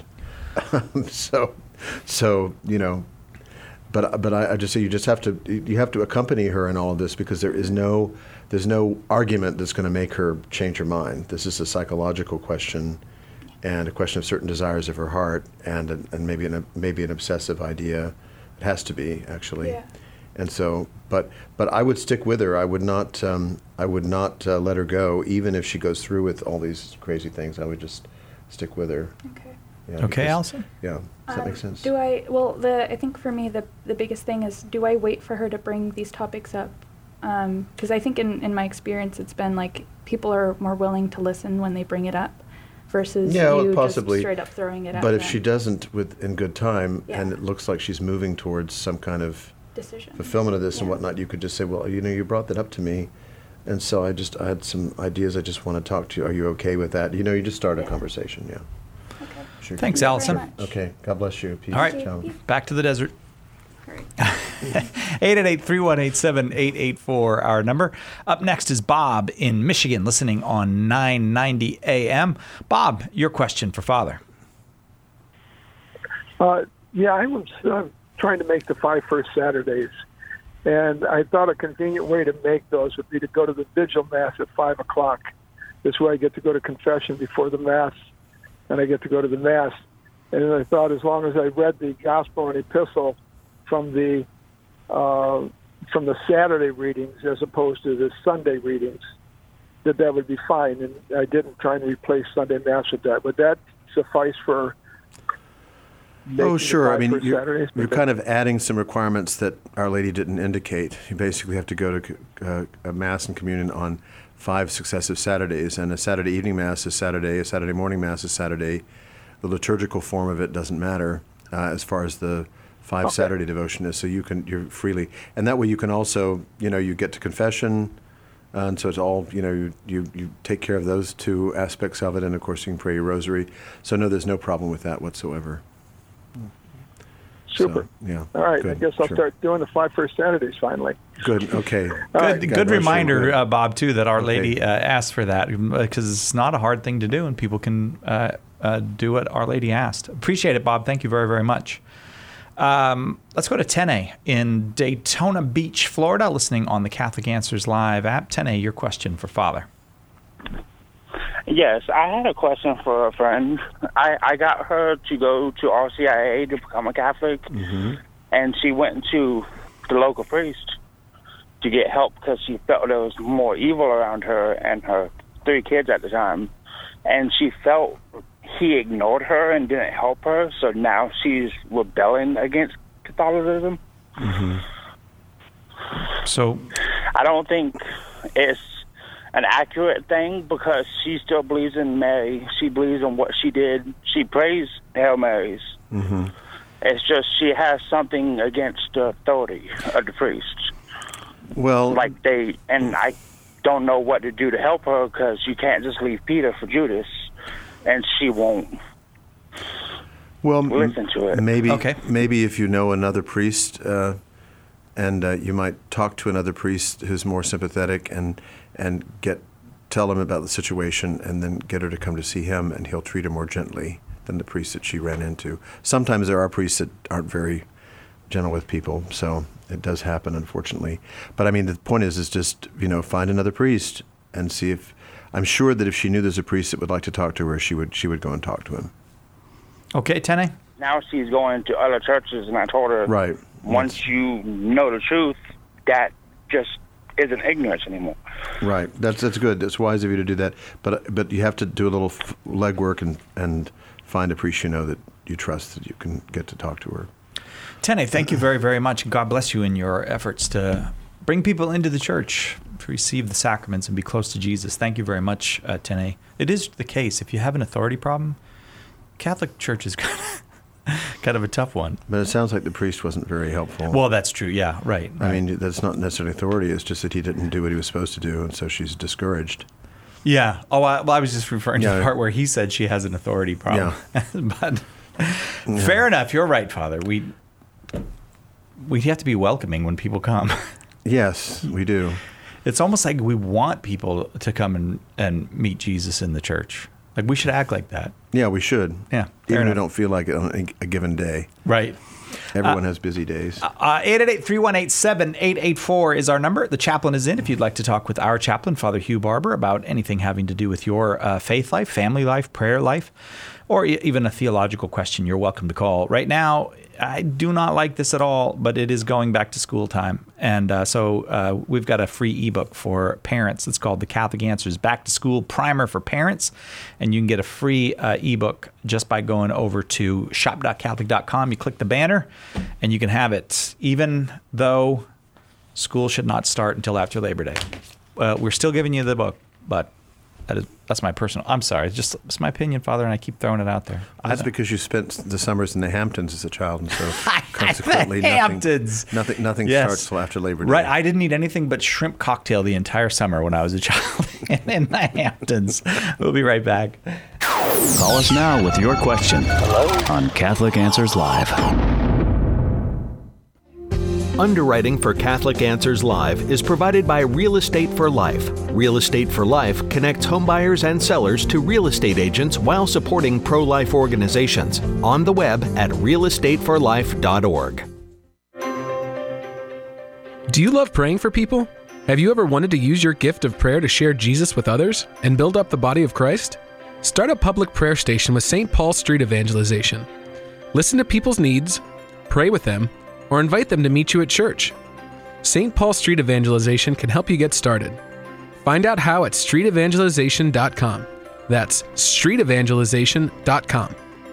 so, so, you know, but but I, I just say you just have to you have to accompany her in all of this, because there is no there's no argument that's going to make her change her mind. This is a psychological question, and a question of certain desires of her heart, and and maybe an maybe an obsessive idea. It has to be, actually. Yeah. And so, but but I would stick with her. I would not um, I would not uh, let her go, even if she goes through with all these crazy things. I would just stick with her. Okay. Yeah, Okay, because- Allison? Yeah. Does that Um, make sense? Do I? Well, the I think for me the the biggest thing is, do I wait for her to bring these topics up? Because I think in in my experience, it's been like people are more willing to listen when they bring it up, versus Yeah, well, you possibly. just straight up throwing it out. But if there. she doesn't with in good time, Yeah. and it looks like she's moving towards some kind of decision. fulfillment of this yeah. and whatnot, you could just say, well, you know, you brought that up to me, and so I just I had some ideas I just want to talk to you. Are you okay with that? You know, you just start a yeah. conversation, yeah. Okay. Sure. Thanks, Allison. Okay, God bless you. Peace. All right, Ciao. back to the desert. eight eight eight, three one eight, seven eight eight four, our number. Up next is Bob in Michigan, listening on nine ninety A M. Bob, your question for Father. Uh, yeah, I was uh, trying to make the five first Saturdays, and I thought a convenient way to make those would be to go to the vigil mass at five o'clock. This way I get to go to confession before the mass, and I get to go to the mass. And I thought as long as I read the gospel and epistle from the uh, from the Saturday readings as opposed to the Sunday readings, that that would be fine. And I didn't try and replace Sunday Mass with that. Would that suffice for Oh, sure. I mean, you're, Saturdays? you're kind of adding some requirements that Our Lady didn't indicate. You basically have to go to uh, a Mass and Communion on five successive Saturdays, and a Saturday evening Mass is Saturday, a Saturday morning Mass is Saturday. The liturgical form of it doesn't matter uh, as far as the five Okay. Saturday devotion is, so you can, you're freely, and that way you can also, you know, you get to confession, uh, and so it's all, you know, you, you, you take care of those two aspects of it, and of course you can pray your rosary. So no, there's no problem with that whatsoever. Super. So, yeah. All right. Good. I guess I'll Sure. start doing the five first Saturdays finally. Good. Okay. All Good, right. good God bless you. reminder, Good. uh, Bob, too, that Our Okay. Lady uh, asked for that, because it's not a hard thing to do, and people can uh, uh, do what Our Lady asked. Appreciate it, Bob. Thank you very, very much. Um, let's go to Tene in Daytona Beach, Florida, listening on the Catholic Answers Live app. Tene, your question for Father. Yes, I had a question for a friend. I, I got her to go to R C I A to become a Catholic, Mm-hmm. and she went to the local priest to get help because she felt there was more evil around her and her three kids at the time. And she felt he ignored her and didn't help her, so now she's rebelling against Catholicism. Mm-hmm. So I don't think it's an accurate thing because she still believes in Mary. She believes in what she did. She prays Hail Marys. Mm-hmm. It's just she has something against the authority of the priests. Well, like they, and I don't know what to do to help her because you can't just leave Peter for Judas, and she won't well, listen to it. Maybe, Okay. maybe if you know another priest, uh, and uh, you might talk to another priest who's more sympathetic, and and get tell him about the situation, and then get her to come to see him, and he'll treat her more gently than the priest that she ran into. Sometimes there are priests that aren't very gentle with people, so it does happen, unfortunately. But I mean, the point is, is just, you know, find another priest and see if. I'm sure that if she knew there's a priest that would like to talk to her, she would she would go and talk to him. Okay, Tene? Now she's going to other churches, and I told her, Right. once you know the truth, that just isn't ignorance anymore. Right. That's that's good. That's wise of you to do that. But but you have to do a little f- legwork and and find a priest you know that you trust that you can get to talk to her. Tene, thank you very, very much. God bless you in your efforts to bring people into the church to receive the sacraments and be close to Jesus. Thank you very much, uh, Tene. It is the case. If you have an authority problem, Catholic Church is kind of, kind of a tough one. But it sounds like the priest wasn't very helpful. Well, that's true. Yeah, right. I right. mean, that's not necessarily authority. It's just that he didn't do what he was supposed to do, and so she's discouraged. Yeah. Oh, I, well, I was just referring to Yeah. the part where he said she has an authority problem. But Yeah. fair enough. You're right, Father. We we have to be welcoming when people come. Yes, we do. It's almost like we want people to come and, and meet Jesus in the church. Like we should act like that. Yeah, we should. Yeah. Even fair if we enough. don't feel like it on a, a given day. Right. Everyone Uh, has busy days. Uh, eight eight eight, three one eight, seven eight eight four is our number. The chaplain is in if you'd like to talk with our chaplain, Father Hugh Barber, about anything having to do with your uh, faith life, family life, prayer life, or e- even a theological question. You're welcome to call. Right now, I do not like this at all, but it is going back to school time. And uh, so uh, we've got a free ebook for parents. It's called The Catholic Answers Back to School Primer for Parents. And you can get a free uh, ebook just by going over to shop dot catholic dot com. You click the banner and you can have it, even though school should not start until after Labor Day. Uh, we're still giving you the book, but That is, that's my personal. I'm sorry. It's just it's my opinion, Father, and I keep throwing it out there. That's because you spent the summers in the Hamptons as a child, and so consequently, the nothing, Hamptons. nothing, nothing Yes. starts till after Labor Day. Right. I didn't eat anything but shrimp cocktail the entire summer when I was a child in the Hamptons. We'll be right back. Call us now with your question on Catholic Answers Live. Underwriting for Catholic Answers Live is provided by Real Estate for Life. Real Estate for Life connects homebuyers and sellers to real estate agents while supporting pro-life organizations. On the web at real estate for life dot org. Do you love praying for people? Have you ever wanted to use your gift of prayer to share Jesus with others and build up the body of Christ? Start a public prayer station with Saint Paul Street Evangelization. Listen to people's needs, pray with them, or invite them to meet you at church. Saint Paul Street Evangelization can help you get started. Find out how at street evangelization dot com. That's street evangelization dot com.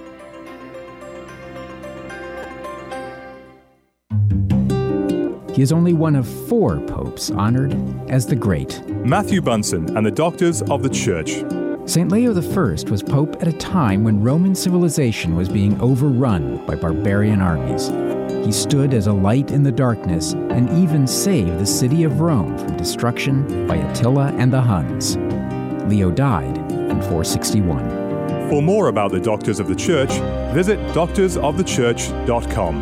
He is only one of four popes honored as the Great. Matthew Bunsen and the Doctors of the Church. Saint Leo the First was pope at a time when Roman civilization was being overrun by barbarian armies. He stood as a light in the darkness and even saved the city of Rome from destruction by Attila and the Huns. Leo died in four sixty-one. For more about the Doctors of the Church, visit doctors of the church dot com.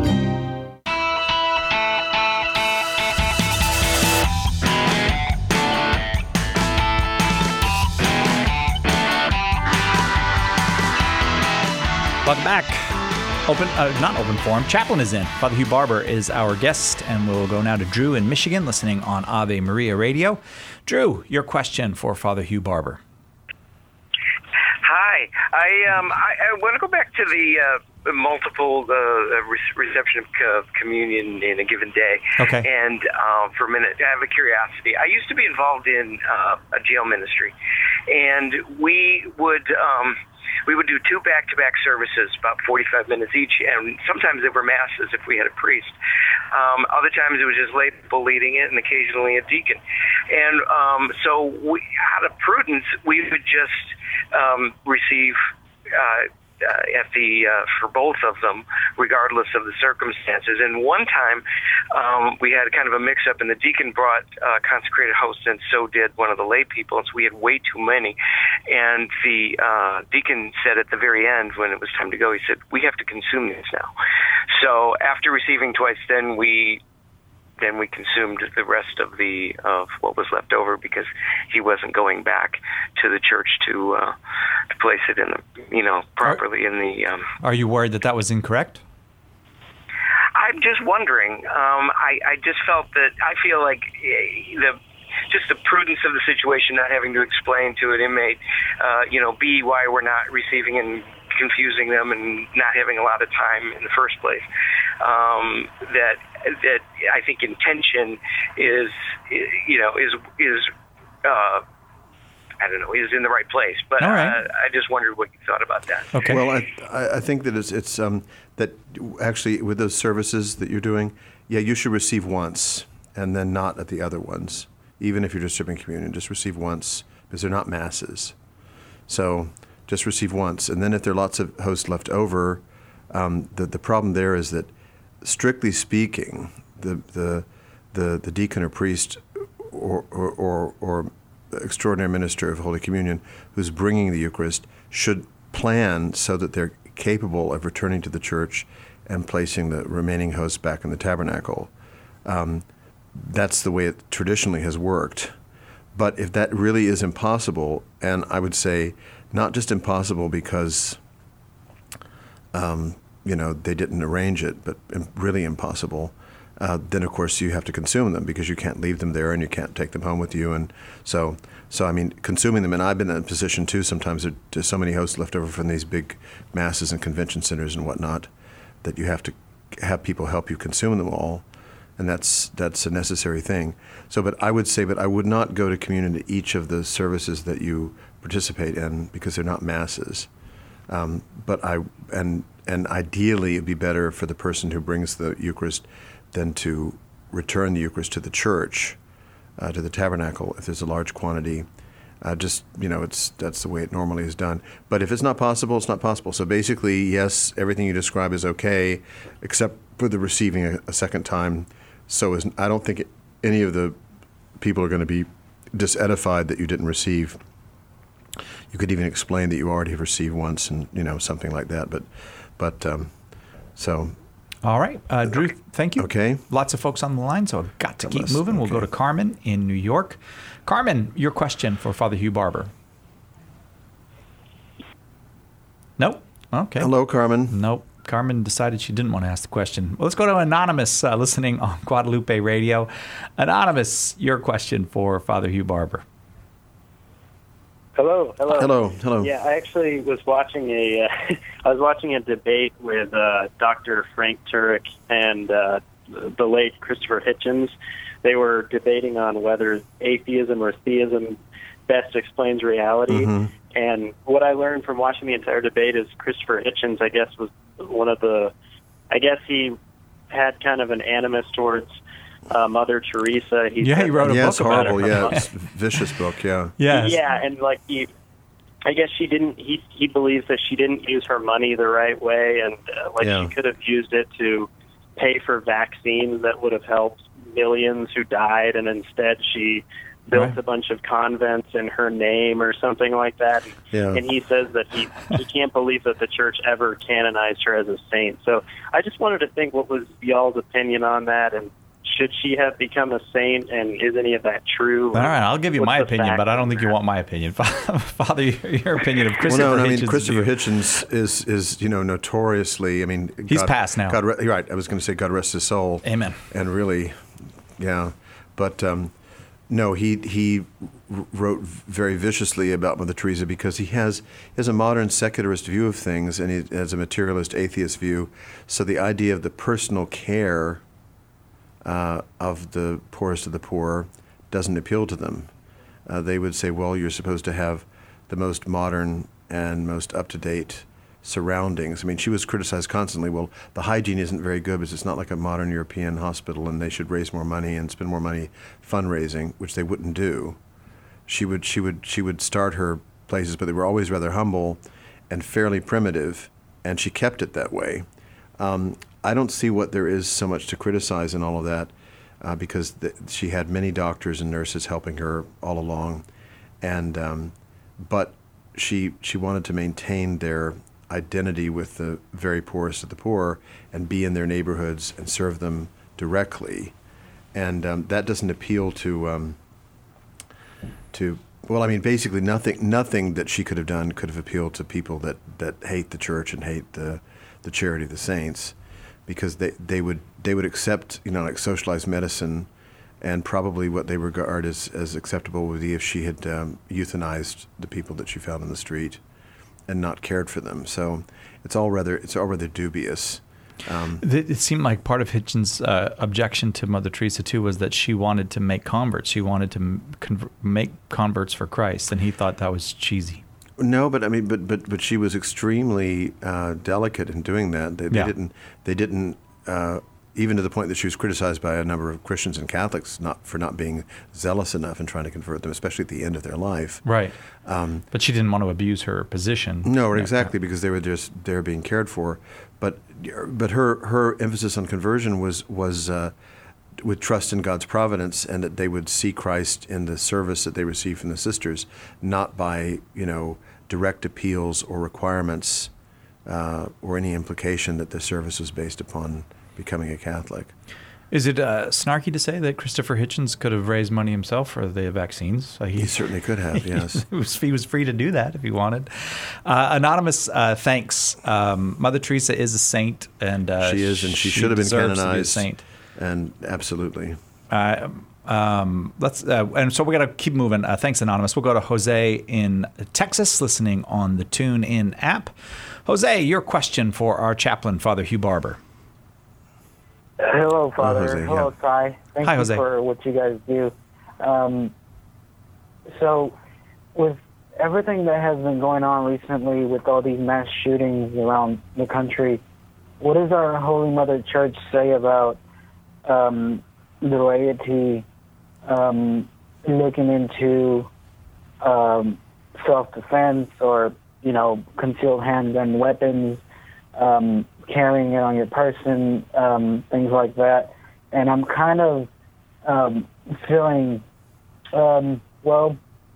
Welcome back. Open, uh, not open forum. Chaplain is in. Father Hugh Barber is our guest, and we'll go now to Drew in Michigan, listening on Ave Maria Radio. Drew, your question for Father Hugh Barber. Hi. I um I, I want to go back to the uh, multiple uh, re- reception of communion in a given day. Okay. And um, for a minute, I have a curiosity. I used to be involved in uh, a jail ministry, and we would. Um, We would do two back-to-back services, about forty-five minutes each, and sometimes they were masses if we had a priest. Um, other times it was just lay people leading it, and occasionally a deacon. And um, so we, out of prudence, we would just um, receive uh, uh, at the uh, for both of them, regardless of the circumstances. And one time um, we had kind of a mix-up, and the deacon brought uh, consecrated hosts, and so did one of the lay people, and so we had way too many. And the uh, deacon said at the very end, when it was time to go, he said, "We have to consume this now." So after receiving twice, then we then we consumed the rest of the of what was left over, because he wasn't going back to the church to uh, to place it in the you know properly are, in the. Um, are you worried that that was incorrect? I'm just wondering. Um, I I just felt that I feel like the. Just the prudence of the situation, not having to explain to an inmate, uh, you know, B, why we're not receiving and confusing them, and not having a lot of time in the first place. Um, that that I think intention is, you know, is is uh, I don't know, is in the right place. But All right. uh, I just wondered what you thought about that. Okay. Well, I I I think that it's it's um that actually with those services that you're doing, yeah, you should receive once and then not at the other ones. Even if you're distributing communion, just receive once, because they're not masses. So just receive once. And then if there are lots of hosts left over, um, the, the problem there is that, strictly speaking, the the the, the deacon or priest or, or, or, or extraordinary minister of Holy Communion who's bringing the Eucharist should plan so that they're capable of returning to the church and placing the remaining hosts back in the tabernacle. Um, That's the way it traditionally has worked. But if that really is impossible, and I would say not just impossible because, um, you know, they didn't arrange it, but really impossible, uh, then of course you have to consume them, because you can't leave them there and you can't take them home with you. And so, so I mean, consuming them, and I've been in a position too, sometimes there's so many hosts left over from these big masses and convention centers and whatnot, that you have to have people help you consume them all. And that's that's a necessary thing. So, but I would say, but I would not go to communion to each of the services that you participate in, because they're not masses. Um, but I and and ideally, it'd be better for the person who brings the Eucharist than to return the Eucharist to the church, uh, to the tabernacle, if there's a large quantity, Uh, just, you know, it's that's the way it normally is done. But if it's not possible, it's not possible. So basically, yes, everything you describe is okay, except for the receiving a, a second time. So is, I don't think it, any of the people are going to be disedified that you didn't receive. You could even explain that you already have received once, and you know, something like that. But, but um, so. All right, uh, Drew. Thank you. Okay. Lots of folks on the line, so I've got to keep Unless, moving. We'll okay. go to Carmen in New York. Carmen, your question for Father Hugh Barber. Nope. Okay. Hello, Carmen. Nope. Carmen decided she didn't want to ask the question. Well, let's go to Anonymous, uh, listening on Guadalupe Radio. Anonymous, your question for Father Hugh Barber. Hello, hello, hello, hello. Yeah, I actually was watching a, uh, I was watching a debate with uh, Doctor Frank Turek and uh, the late Christopher Hitchens. They were debating on whether atheism or theism best explains reality. Mm-hmm. And what I learned from watching the entire debate is Christopher Hitchens, I guess, was one of the, I guess he had kind of an animus towards uh, Mother Teresa. He yeah, said, he wrote a yes, book about horrible, her. yeah, it's a vicious book, yeah. Yes. Yeah, and like he, I guess she didn't. He he believes that she didn't use her money the right way, and uh, like Yeah. she could have used it to pay for vaccines that would have helped millions who died, and instead she built Right. a bunch of convents in her name or something like that. Yeah. And he says that he he can't believe that the church ever canonized her as a saint. So I just wanted to think, what was y'all's opinion on that, and should she have become a saint, and is any of that true? All right, I'll give you What's my the opinion, fact but I don't think you of want my opinion. Father, your opinion of Christopher well, no, I mean, Hitchens. Christopher Hitchens is, is, you know, notoriously, I mean... He's God, passed now. God, re- you're right, I was going to say God rest his soul. Amen. And really, yeah. But, um, no, he he wrote very viciously about Mother Teresa because he has, he has a modern secularist view of things, and he has a materialist atheist view. So the idea of the personal care uh, of the poorest of the poor doesn't appeal to them. Uh, they would say, well, you're supposed to have the most modern and most up-to-date surroundings. I mean, she was criticized constantly. Well, the hygiene isn't very good because it's not like a modern European hospital, and they should raise more money and spend more money fundraising, which they wouldn't do. She would, she would, she would start her places, but they were always rather humble and fairly primitive, and she kept it that way. Um, I don't see what there is so much to criticize in all of that, uh, because th- she had many doctors and nurses helping her all along, and um, but she she wanted to maintain their identity with the very poorest of the poor and be in their neighborhoods and serve them directly, and um, that doesn't appeal to um, to well, I mean, basically nothing nothing that she could have done could have appealed to people that, that hate the church and hate the the charity of the saints, because they, they would they would accept, you know, like socialized medicine, and probably what they regard as, as acceptable would be if she had um, euthanized the people that she found in the street and not cared for them. So it's all rather it's all rather dubious. Um, It seemed like part of Hitchens' uh, objection to Mother Teresa too was that she wanted to make converts. She wanted to con- make converts for Christ, and he thought that was cheesy. No, but I mean, but but but she was extremely uh, delicate in doing that. They, they Yeah. didn't. They didn't. Uh, even to the point that she was criticized by a number of Christians and Catholics not for not being zealous enough in trying to convert them, especially at the end of their life. Right. Um, but she didn't want to abuse her position. No, Yeah. exactly, because they were just they're being cared for. But but her her emphasis on conversion was was. Uh, with trust in God's providence, and that they would see Christ in the service that they received from the sisters, not by, you know, direct appeals or requirements uh, or any implication that the service was based upon becoming a Catholic. Is it uh, snarky to say that Christopher Hitchens could have raised money himself for the vaccines? Uh, He certainly could have, yes. he, was, he was free to do that if he wanted. Uh, Anonymous, uh, thanks. Um, Mother Teresa is a saint, and uh, She is, and she should have been deserves to be a canonized. saint. And absolutely. Uh, um, let's uh, and so we got to keep moving. Uh, thanks, Anonymous. We'll go to Jose in Texas, listening on the TuneIn app. Jose, your question for our chaplain, Father Hugh Barber. Hello, Father. Jose, Hello, yeah. Ty. Thank Hi, you Jose. for what you guys do. Um, so, with everything that has been going on recently with all these mass shootings around the country, what does our Holy Mother Church say about um, the laity um, looking into um, self-defense or, you know, concealed handgun weapons, um, carrying it on your person, um, things like that. And I'm kind of um, feeling, um, well,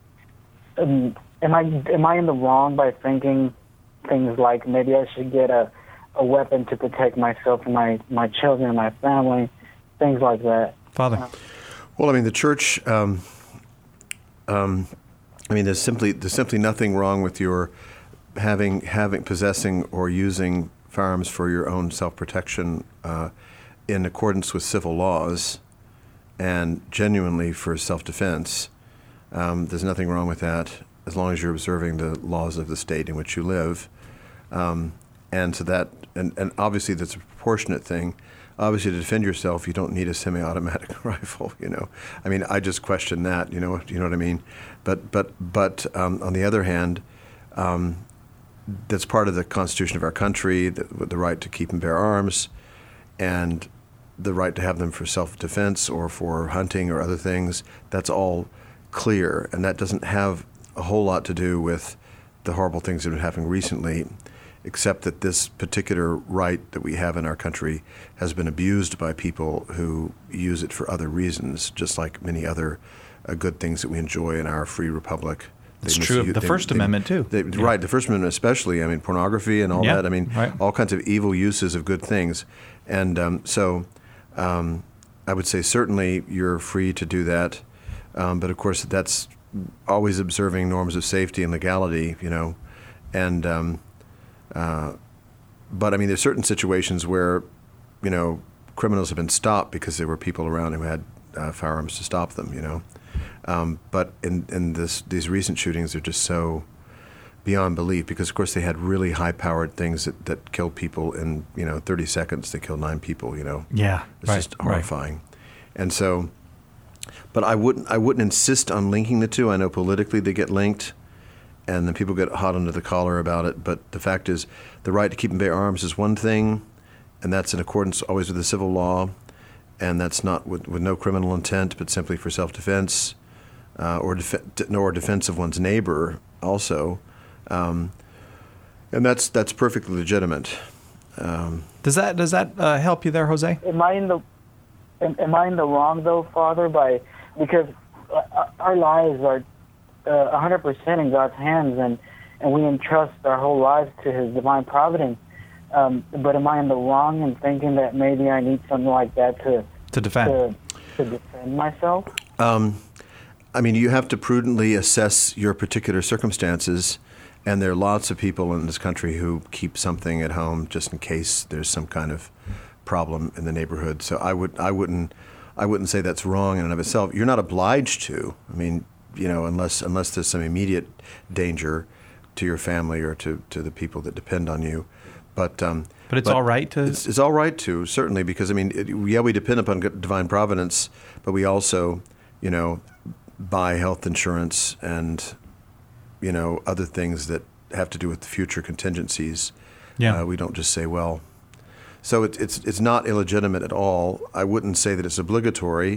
um, am I am I in the wrong by thinking things like maybe I should get a, a weapon to protect myself and my, my children and my family, things like that? Father. Uh, Well, I mean, the church. Um, um, I mean, there's simply there's simply nothing wrong with your having having possessing or using firearms for your own self-protection uh, in accordance with civil laws and genuinely for self-defense. Um, there's nothing wrong with that as long as you're observing the laws of the state in which you live. Um, and so that, and, and obviously that's a proportionate thing. Obviously, to defend yourself, you don't need a semi-automatic rifle. You know, I mean, I just question that. You know, you know what I mean. But but but um, on the other hand, um, that's part of the Constitution of our country, the, the right to keep and bear arms, and the right to have them for self-defense or for hunting or other things. That's all clear, and that doesn't have a whole lot to do with the horrible things that have been happening recently, except that this particular right that we have in our country has been abused by people who use it for other reasons, just like many other uh, good things that we enjoy in our free republic. It's true of the they, First they, Amendment, too. They, Yeah. Right, the First Amendment especially. I mean, pornography and all Yeah, that. I mean, right. all kinds of evil uses of good things. And um, so um, I would say certainly you're free to do that. Um, but, of course, that's always observing norms of safety and legality, you know. And um, uh, but, I mean, there's certain situations where, you know, criminals have been stopped because there were people around who had uh, firearms to stop them, you know. Um, but in, in this, these recent shootings are just so beyond belief because, of course, they had really high-powered things that, that killed people in, you know, thirty seconds. They killed nine people, you know. Yeah, It's right, just right. horrifying. And so, but I wouldn't, I wouldn't insist on linking the two. I know politically they get linked, and then people get hot under the collar about it. But the fact is, the right to keep and bear arms is one thing, and that's in accordance always with the civil law, and that's not with, with no criminal intent, but simply for self-defense. Uh, or def- nor defense of one's neighbor also, um, and that's that's perfectly legitimate. Um, Does that does that uh, help you there, Jose? Am I in the am, am I in the wrong though, Father? By because uh, our lives are uh, one hundred percent in God's hands, and and we entrust our whole lives to His divine providence. Um, but am I in the wrong in thinking that maybe I need something like that to to defend to, to defend myself? Um, I mean, you have to prudently assess your particular circumstances, and there are lots of people in this country who keep something at home just in case there's some kind of problem in the neighborhood. So I would, I wouldn't, I wouldn't say that's wrong in and of itself. You're not obliged to. I mean, you know, unless unless there's some immediate danger to your family or to, to the people that depend on you. But um, but it's all right to. It's, it's all right to certainly because I mean, it, yeah, we depend upon divine providence, but we also, you know, buy health insurance and, you know, other things that have to do with the future contingencies. Yeah. Uh, we don't just say, well. So it, it's it's not illegitimate at all. I wouldn't say that it's obligatory,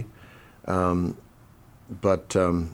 um, but um,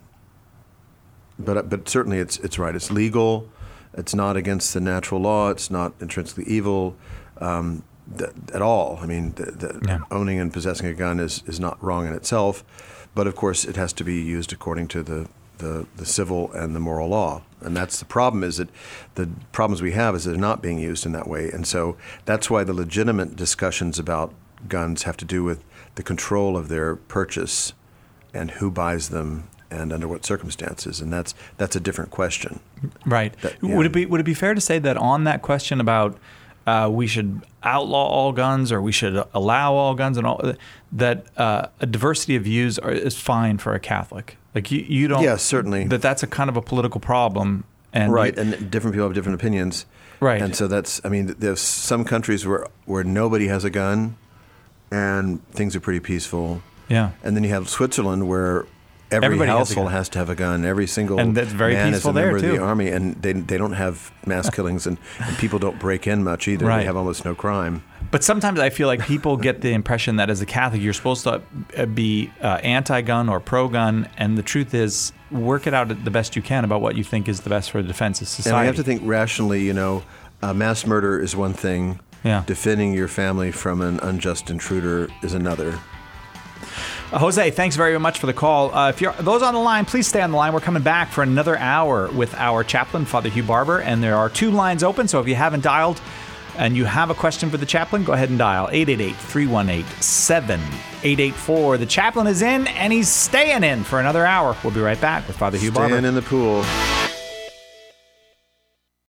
but but certainly it's it's right. It's legal. It's not against the natural law. It's not intrinsically evil um, th- at all. I mean, the, the Yeah. owning and possessing a gun is, is not wrong in itself. But, of course, it has to be used according to the, the, the civil and the moral law. And that's the problem is that the problems we have is that they're not being used in that way. And so that's why the legitimate discussions about guns have to do with the control of their purchase and who buys them and under what circumstances. And that's that's a different question. Right. That- yeah. Would it be would it be fair to say that on that question about uh, we should outlaw all guns or we should allow all guns and all that uh, a diversity of views are, is fine for a Catholic? Like you, you don't. Yeah, certainly. That that's a kind of a political problem. And right, you- and different people have different opinions. Right. And so that's, I mean, there's some countries where, where nobody has a gun and things are pretty peaceful. Yeah. And then you have Switzerland where every Everybody has a household gun. has to have a gun. Every single And that's very man peaceful is a member there, of too. the army, and they they don't have mass killings, and, and people don't break in much either. Right. They have almost no crime. But sometimes I feel like people get the impression that as a Catholic, you're supposed to be uh, anti-gun or pro-gun, and the truth is, work it out the best you can about what you think is the best for the defense of society. And we have to think rationally, you know, uh, mass murder is one thing. Yeah. Defending your family from an unjust intruder is another. Uh, Jose, thanks very much for the call. Uh, if you're those on the line, please stay on the line. We're coming back for another hour with our chaplain, Father Hugh Barber, and there are two lines open, so if you haven't dialed and you have a question for the chaplain, go ahead and dial eight eight eight, three one eight, seven eight eight four. The chaplain is in, and he's staying in for another hour. We'll be right back with Father Hugh Barber. Staying in the pool.